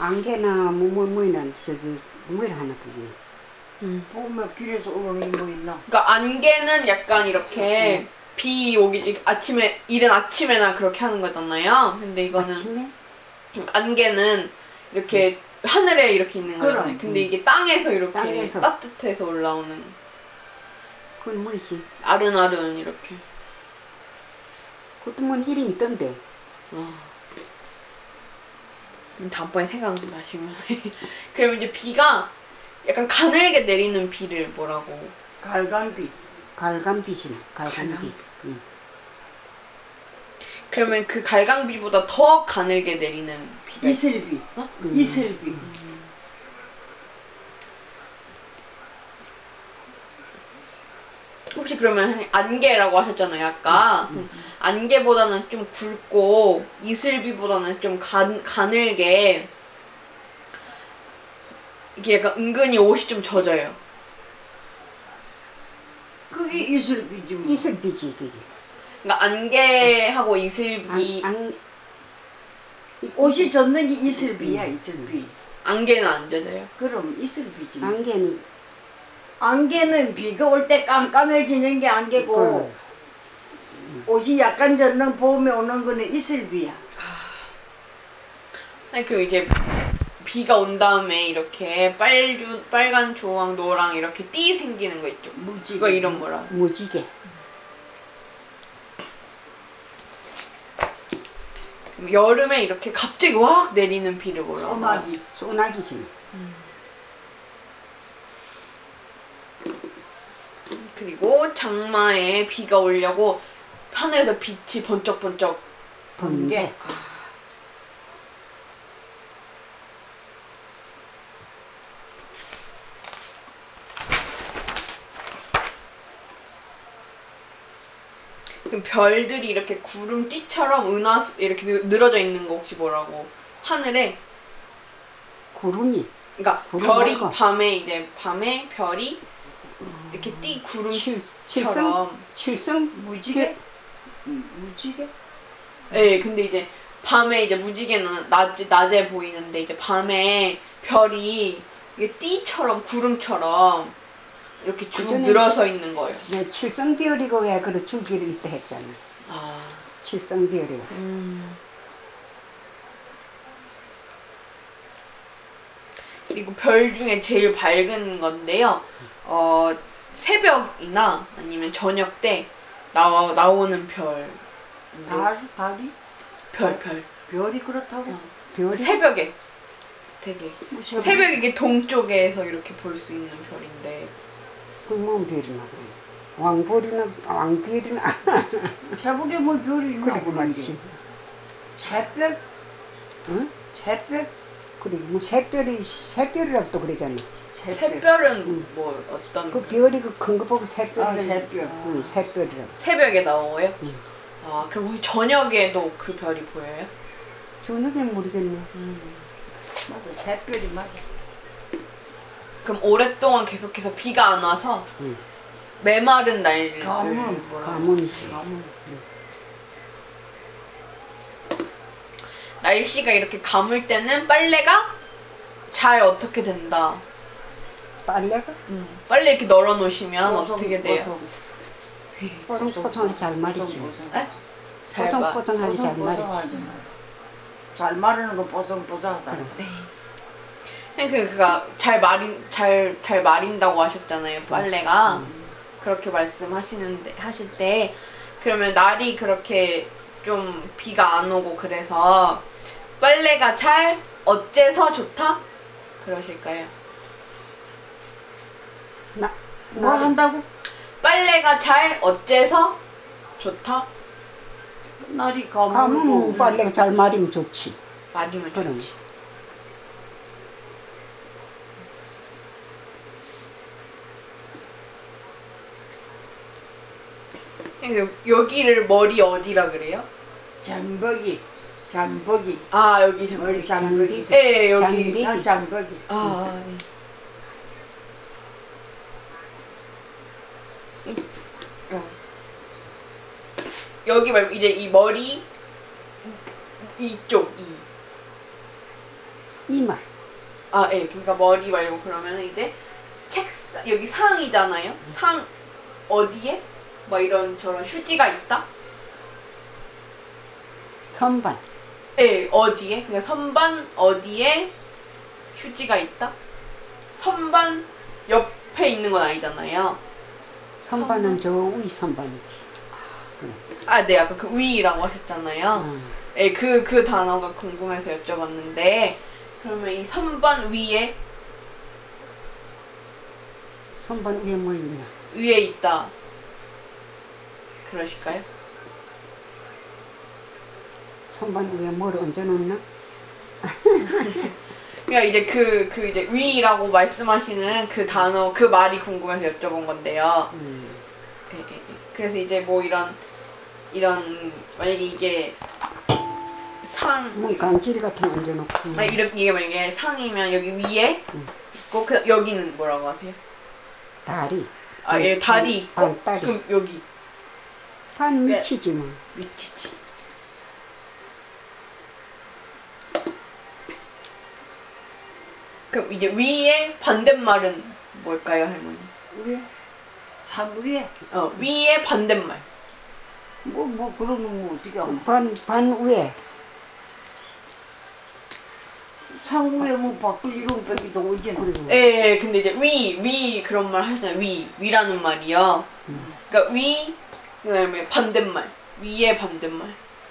안개나 뭐는 저기 뭐라 하나 그게. 보면 길에서 오르는 게 뭐 있나? 그러니까 안개는 약간 이렇게 비 오기 아침에 이른 아침에나 그렇게 하는 거잖아요. 근데 이거는 아침에? 안개는 이렇게 하늘에 이렇게 있는 거잖아요. 그럼. 근데 이게 땅에서 이렇게 땅에서. 따뜻해서 올라오는 그건 뭐지? 아른아른 이렇게. 그것도 뭐 이름이 있던데. 다음번에 생각나시면. 그러면 이제 비가 약간 가늘게 내리는 비를 뭐라고? 갈간비. 갈간비지. 갈간비. 응. 그러면 그 갈강비보다 더 가늘게 내리는 비가 이슬비. 어? 이슬비. 혹시 그러면 안개라고 하셨잖아요 아까. 안개보다는 좀 굵고 이슬비보다는 좀 가늘게 이게 약간 은근히 옷이 좀 젖어요. 그게 이슬비지 뭐. 이슬비지 그게. 그러니까 안개하고 이슬비 옷이 젖는 게 이슬비야, 이슬비. 안개는 안 젖어요. 그럼 이슬비지 뭐. 안개는 안개는 비가 올 때 깜깜해지는 게 안개고, 옷이 약간 젖는 봄에 오는 거는 이슬비야. 아니 그 이제 비가 온 다음에 이렇게 빨간 주황 노랑 이렇게 띠 생기는 거 있죠. 무지개. 그거 이름 뭐라? 무지개. 여름에 이렇게 갑자기 확 내리는 비를 뭐라고? 소나기. 소나기지. 그리고 장마에 비가 오려고 하늘에서 빛이 번쩍번쩍. 번개. 그럼 별들이 이렇게 구름띠처럼 이렇게 늘어져 있는 거 혹시 뭐라고? 하늘에. 구름이. 그러니까 구름 별이 말고. 밤에 별이 이렇게 구름처럼. 칠성 무지개? 무지개? 네, 근데 이제 밤에 이제 무지개는 낮에 보이는데 이제 밤에 별이 이게 띠처럼 구름처럼 이렇게 쭉 그전에 늘어서 있는 거예요. 네, 칠성별이고 왜 그래 줄기를 있다 했잖아. 아, 칠성별이고. 그리고 별 중에 제일 밝은 건데요. 새벽이나 아니면 저녁 때 나오는 별. 달이? 별. 별이 그렇다고? 별이 새벽에 되게 뭐 새벽에 이게 동쪽에서 이렇게 볼 수 있는 별인데. 그뭔 별이나 그래. 왕별이나 새벽에 뭐 별이 있나? 그래 그 말이지. 새별? 응? 새별? 그래 뭐 새별이라고 또 그러잖아. 새별은 뭐 어떤 그 별? 별이 그 큰 거 보고 새별. 아, 새별. 응, 새별이라고. 새벽에 나오고요? 응. 아, 그럼 혹시 저녁에도 그 별이 보여요? 저녁엔 모르겠네. 맞아, 새별이 맞아. 그럼 오랫동안 계속해서 비가 안 와서 응. 메마른 날을 가뭄. 가뭄이지. 날씨가 이렇게 가물 때는 빨래가 잘 어떻게 된다. 빨래가 빨래 이렇게 널어 놓으시면 어떻게 돼요? 뽀송뽀송하게 잘 말이지. 네? 잘 마. 뽀송뽀송하게 잘 말이지. 잘 마르는 거 뽀송뽀송하다. 그러니까 잘 마린다고 하셨잖아요. 빨래가 그렇게 하실 때 그러면 날이 그렇게 좀 비가 안 오고 그래서 빨래가 잘 어째서 좋다? 그러실까요? 뭐 한다고? 빨래가 잘 어째서 좋다? 날이 가면 가물고 빨래가 잘 마리면 좋지. 말이면 그럼. 좋지. 여기를 머리 어디라 그래요? 장벅이. 아, 여기 머리 장벽이. 장벅이. 네, 여기. 장벽이. 난 장벅이. 아, 네. 여기 말고 이제 이 머리 이쪽 이마. 아, 예. 그러니까 머리 말고 그러면 이제 책상 여기 상이잖아요. 상 어디에 뭐 이런 저런 휴지가 있다. 선반. 예, 어디에? 그러니까 선반 어디에 휴지가 있다. 선반 옆에 있는 건 아니잖아요. 선반은 저 위 선반이지. 그래. 아, 네. 아까 그 위라고 하셨잖아요. 예, 그 단어가 궁금해서 여쭤봤는데 그러면 이 선반 위에 선반 위에 뭐 있나? 위에 있다. 그러실까요? 선반 위에 뭘 얹어놓나? 그러니까 이제 그 이제 위라고 말씀하시는 그 단어 그 말이 궁금해서 여쭤본 건데요. 예, 예, 예. 그래서 이제 뭐 이런 만약에 이게 상 뭐 강지리 같은 거 얹어놓고. 이게 만약에 상이면 여기 위에 있고 그 여기는 뭐라고 하세요? 다리. 아, 예, 다리 있고 반다리. 그럼 여기 반 밑이지 뭐. 밑이지. 그럼 이제 위에 반대말은 뭘까요, 할머니? 위에. 상 위에 위에 반대말. 뭐 그런 거뭐 어떻게 하나? 반 위에. 상 위에 뭐 바꿀 이런 빼기도 오지나. 그리고 예, 근데 이제 위 그런 말 하잖아요. 위라는 말이요. 그러니까 그다음에 반대말. 위에 반대말.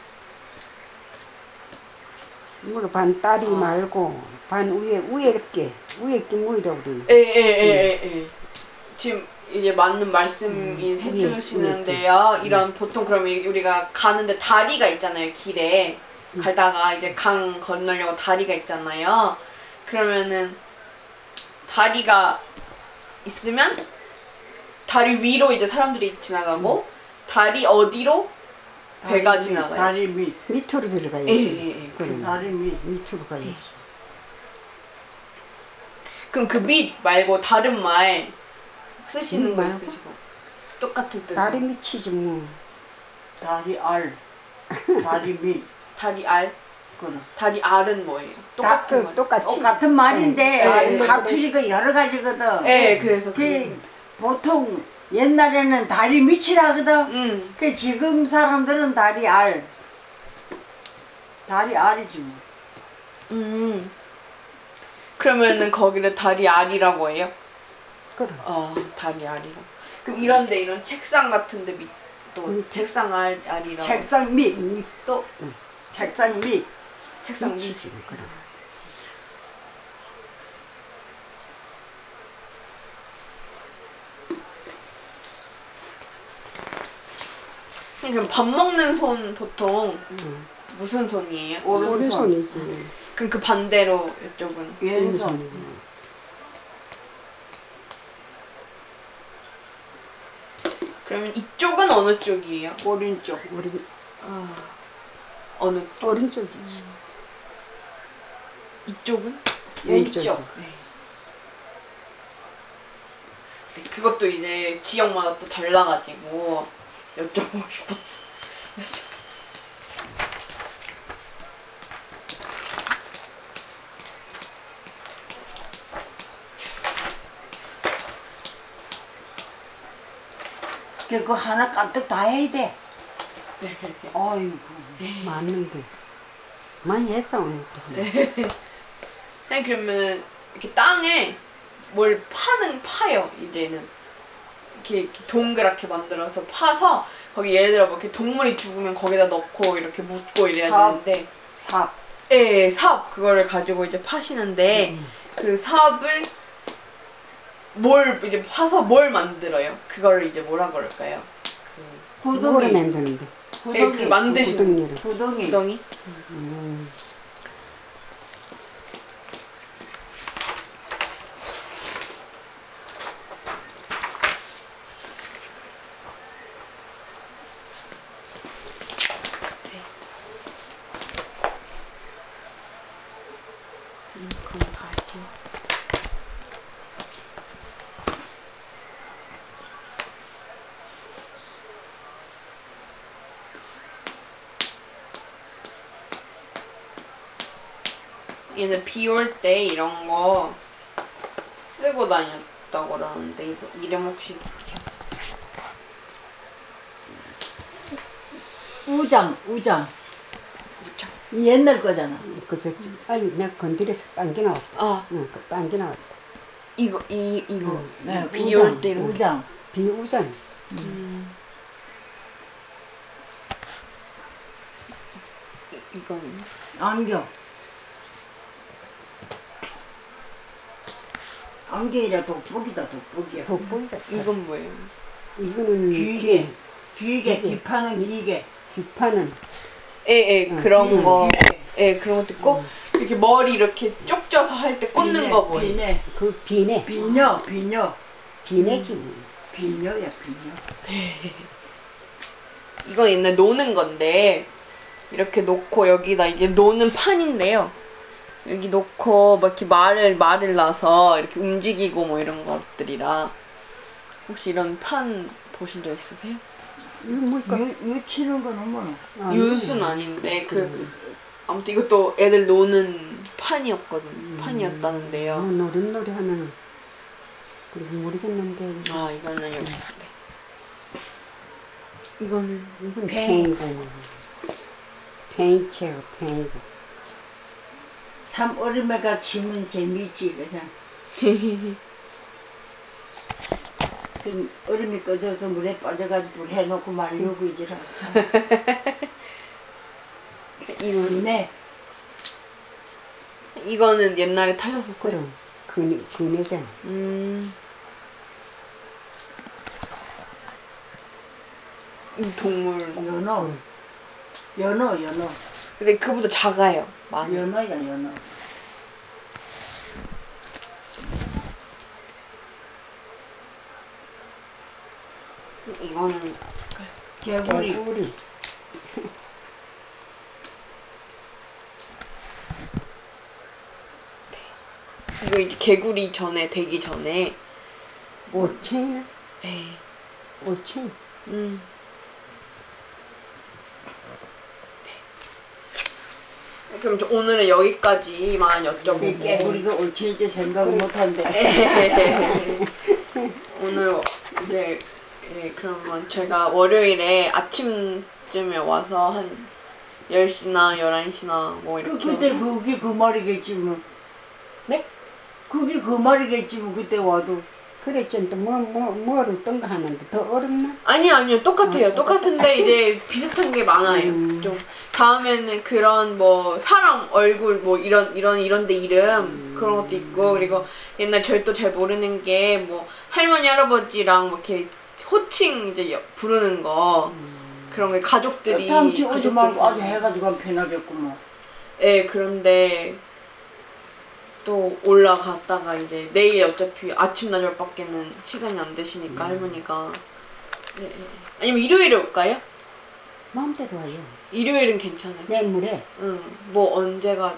뭐 반다리 말고 반 위에 게 뭐이라고 그래. 예. 지금 이제 맞는 말씀 해주시는데요. 이런 보통 그러면 우리가 가는데 다리가 있잖아요. 길에 가다가 이제 강 건너려고 다리가 있잖아요. 그러면은 다리가 있으면 다리 위로 이제 사람들이 지나가고 다리 어디로 배가 지나가요. 다리 밑. 밑으로 들어가야지. 예. 그래. 다리 밑. 밑으로 가야지. 그럼 그 밑 말고 다른 말 쓰시는 거 말고? 있으시고 똑같은 뜻으로. 다리 밑이지 뭐. 다리 알. 다리 밑. 다리 알. 그래. 다리 알은 뭐예요? 똑같은 말. 똑같이. 똑같은 말인데 네. 사투리가 여러 가지거든. 네, 그래서 그 보통 옛날에는 다리 밑이라 하거든. 그 지금 사람들은 다리 알. 다리 알이지 뭐. 그러면은 거기를 다리 알이라고 해요? 그래. 다리 알이라고. 그럼 이런 책상 같은데 또 책상 알이라고. 책상 밑. 또 책상 밑. 책상 밑. 밑이지 뭐. 그래. 그럼 밥 먹는 손 보통 무슨 손이에요? 오른손이지. 그럼 그 반대로 이쪽은 왼손. 그러면 이쪽은 어느 쪽이에요? 오른쪽. 어느 오른쪽이지. 이쪽은? 왼쪽. 그것도 이제 지역마다 또 달라가지고 여쭤보고 싶었어. 그거 하나 까뜩 다 해야 돼. 아이고. 맞는 게. 많이 했어 오늘. 아니 그러면 이렇게 땅에 뭘 파요 이제는 이렇게 동그랗게 만들어서 파서 거기 예를 들어 뭐 이렇게 동물이 죽으면 거기다 넣고 이렇게 묻고 이래야 되는데 삽. 예, 삽 그거를 가지고 이제 파시는데 그 삽을 이제 파서 뭘 만들어요? 그거를 이제 뭐라 그럴까요? 뭐를 만드는데? 그 만드시는 구덩이. 그럼 다 알지. 얘는 비 올 때 이런 거 쓰고 다녔다고 그러는데 이거 이름 혹시 우장. 뭐죠? 이 옛날 거잖아. 그저 아니 내가 건드려서 빵기 나왔다. 아 응, 그 빵기 나왔다. 이거 네, 비 올 때 이런 우장. 비우장. 이거는 안경. 안경이라 돋보기다 돋보기야. 돋보기 같아. 이건 뭐예요? 이거는 귀게. 귀게. 귀게. 귀파는 귀게. 귀파는 예, 그런 거. 귀게. 예, 그런 것도 있고 이렇게 머리 이렇게 쪽져서 할 때 꽂는 비네, 거 뭐예요? 비네. 그 비네. 비녀. 비녀. 비네지. 뭐. 비녀야 비녀. 이건 옛날 노는 건데 이렇게 놓고 여기다 이게 노는 판인데요. 여기 놓고 막 이렇게 말을 놔서 이렇게 움직이고 뭐 이런 것들이라 혹시 이런 판 보신 적 있으세요? 이거 뭐니까? 유 치는 건 어머나. 유수는 아닌데 아무튼 이것도 애들 노는 판이었다는데요. 뭐 노릇노릇 하면 그리고 모르겠는데 아 이거는 여기 이거는 이건 팽이고 팽이채고 팽이고 참 어린애가 치면 재미있지 그냥. 그 얼음이 꺼져서 물에 빠져가지고 불 해놓고 말려고 이지라. 네. 이거는 옛날에 타셨었어요? 그럼 그네잖아. 동물. 연어. 근데 그보다 작아요. 많이. 연어야 연어. 이거는 개구리. 개구리. 이거 이제 개구리 전에 되기 전에. 올챙이. 에이. 올챙이. 그럼 오늘은 여기까지만 이 여쭤보고 개구리가 옳지 생각 못한대. 오늘 이제 그러면 제가 월요일에 아침쯤에 와서 한 10시나 11시나 뭐 이렇게 그때 그게 그 말이겠지 뭐. 네? 그게 그 말이겠지 뭐 그때 와도. 그래 좀 또 뭐를 떤가 하는데 더 어렵나? 아니요 똑같아요. 똑같은데 이제 비슷한 게 많아요. 좀 다음에는 그런 뭐 사람 얼굴 뭐 이런데 이름 그런 것도 있고 그리고 옛날 절도 잘 모르는 게 뭐 할머니 할아버지랑 뭐 이렇게 호칭 이제 부르는 거 그런 게 가족들이 다음 주 오지 가족들 말고 아주 부르는 해가지고 하면 편하겠구만. 예, 그런데 또 올라갔다가 이제 내일 어차피 아침 나절밖에는 시간이 안 되시니까 할머니가 예. 아니면 일요일에 올까요? 마음대로 와요. 일요일은 괜찮아요. 내일모레. 응. 뭐 언제가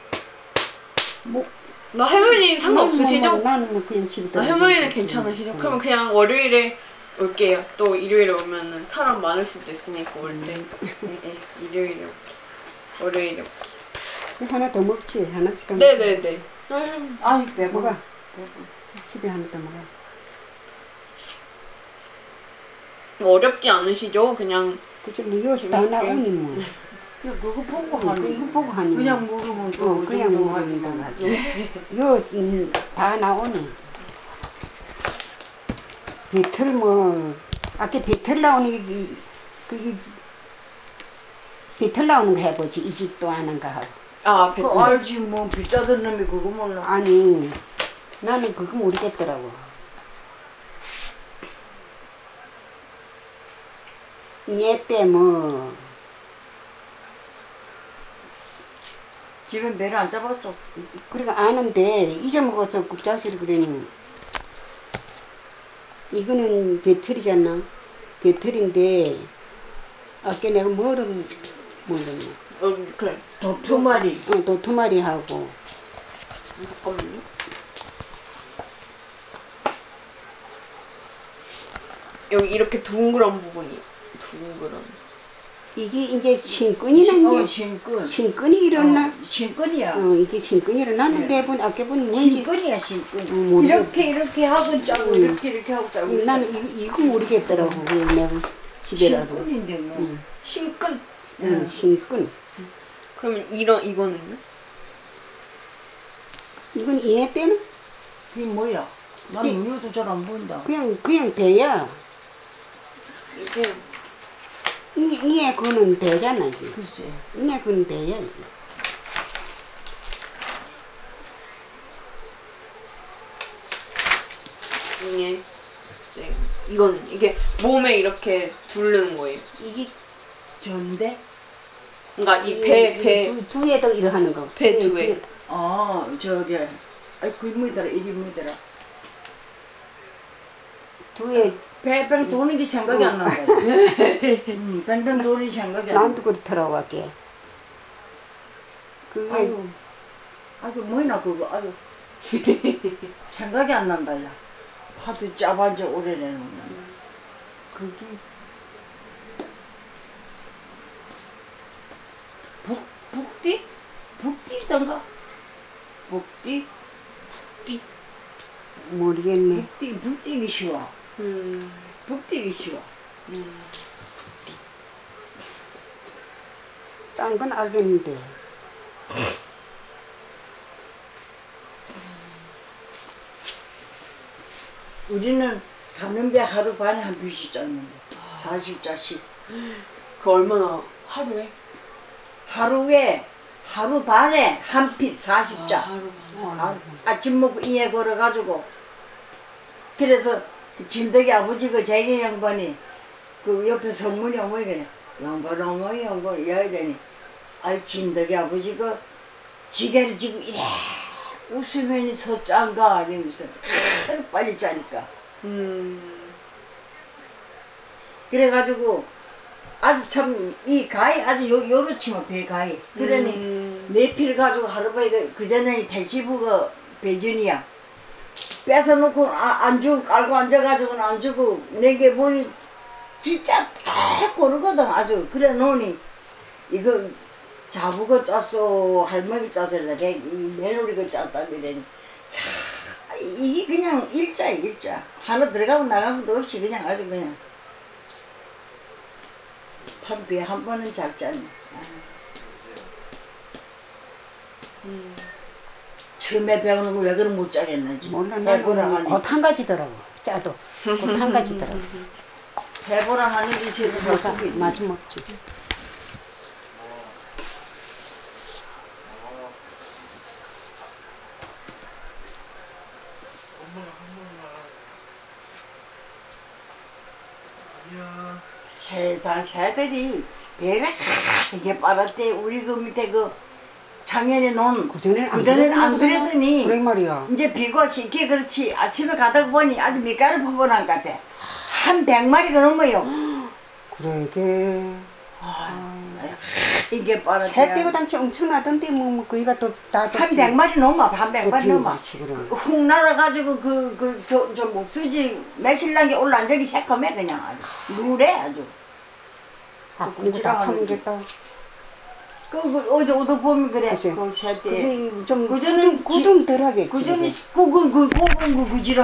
뭐 나 할머니 상관없으시죠? 나는 뭐 그냥 집에 나 할머니는 괜찮으시죠? 그러면 그냥 월요일에 올게요. 또 일요일에 오면은 사람 많을 수도 있으니까 올 때. 예, 일요일에 올게. 월요일에 올게. 하나 더 먹지 하나씩 더 네네네. 아이 배고파. 먹어. 집에 하나 더 먹어. 어렵지 않으시죠? 그냥 그래서 뭐 여기서 다 나오니 뭐. 그거 보고 하는 이거 보고 하니 뭐. 그냥 물으면 또 그냥 모른다 가지고. 요 다 나오니. 배틀 뭐 아까 배틀 나오는 게 그게 배틀 나오는 거 해보지 이 집도 아는가 하고. 아, 그 배틀. 알지 뭐 비싸던 놈이 그거 몰라. 아니 나는 그거 모르겠더라고. 얘때 뭐 집에 매를 안 잡았어. 그러니까 아는데 잊어먹어서 국자소리 그러니 이거는 배틀이잖아. 배틀인데 아까 내가 뭐를 모르네. 그래. 두 마리. 도토마리 하고 잠깐만요. 여기 이렇게 둥그런 부분이 둥그런. 이게 이제 신근이나 이제 신근. 신근이 일어나. 신근이야. 이게 신근이 일어나는데 본 아까 본 뭔지 신근이야 신근. 모르겠- 이렇게 하고 짜고 이렇게 하고 짜고. 나는 이거 모르겠더라고. 내가 집에라도. 신근인데 뭐. 신근. 신근. 그러면 이거는요? 이건 이해 빼는 그게 뭐야? 난 이- 눈에도 잘 안 보인다. 그냥 대야. 이게 이해 그는 대잖아 이게. 글쎄. 이해 그는 대야 이게. 이게 네, 이거는 이게 몸에 이렇게 두르는 거예요. 이게 전데? 그러니까 이 배 두에도 이러 하는 거. 배 두에. 저기. 아이 그게 뭐더라? 이리 뭐더라? 두에 뱅뱅 도는 게 생각이 안 난다. 뱅뱅 도는 게 생각이 안 나. 난도 그렇더라고 아게. 그게 아주 뭐이나 그거 아주 생각이 안 난다 야. 하도 짜반지 오래되는 거. 그게 북디? 북디던가? 북디? 모르겠네. 북디기 쉬워. 북디기 쉬워. 딴 건 알겠는데. 우리는 가는 배 하루 반에 한 뷰씩 짰는데 40자씩. 그 얼마나 하루에? 하루 반에 한 핏 40자. 하루 반. 아침 먹고 이에 걸어가지고 그래서 그 진덕이 아버지 그 재계 양반이 그 옆에 성문이 어머니 그래 양반 어머니 양반 이래야 되니 아이 진덕이 아버지 그 지게를 지금 이래 웃으면서 짠가 이러면서 빨리 짜니까 그래가지고 아주 참 이 가위 아주 요렇지만 배 가위 그러니 내 피를 가지고 하루바이 그 전에 택시부가 배전이야 뺏어놓고 안 주고 깔고 앉아가지고는 안 주고 내게 보니 진짜 딱 고르거든 아주 그래 놓으니 이거 자부가 짰어 할머니 짰어 이래 며느리가 짰다 이래니 이게 그냥 일자야 일자 하나 들어가고 나가고도 없이 그냥 아주 그냥 참 배 한 번은 잘 짰네. 처음에 배우는 거 왜 그런 못 짜겠는지. 몰라 나는 곧 한 가지더라고. 짜도 곧 한 가지더라고. 해보라 하는 게 싫은 거 마주 먹지. 세상 새들이 배를 되게 빨았대. 우리 그 밑에 그 작년에 놓은 그전에는 안 그랬더니 그래 말이야. 이제 비가 쉽게 그렇지 아침에 가다가 보니 아주 밑가루 퍼번한 것 같아. 한 100마리가 넘어요. 그러게. 이게 빨았대. 새떼고 당치 엄청나던데 뭐 거기가 또다 한 100마리 넘어. 한 100마리 넘어. 그럼. 훅 날아가지고 저 목수지 매실랑에 올라앉은 적이 새콤해 그냥 아주. 누래 아주. 아, 이거 다 파는겠다. 어제 오도 보면 그래. 그치. 그 새떼. 그게 좀 그전에는 구둥 덜하겠지. 그전에 그지랑